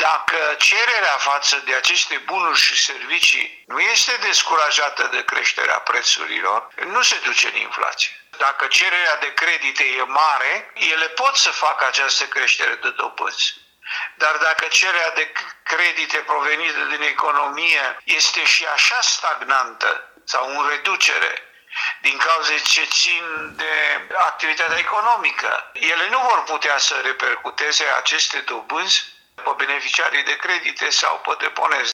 Dacă cererea față de aceste bunuri și servicii nu este descurajată de creșterea prețurilor, nu se duce în inflație. Dacă cererea de credite e mare, ele pot să facă această creștere de dobânzi. Dar dacă cererea de credite provenite din economie este și așa stagnantă sau în reducere, din cauza ce țin de activitatea economică, ele nu vor putea să repercuteze aceste dobânzi pe beneficiarii de credite sau pe deponezi.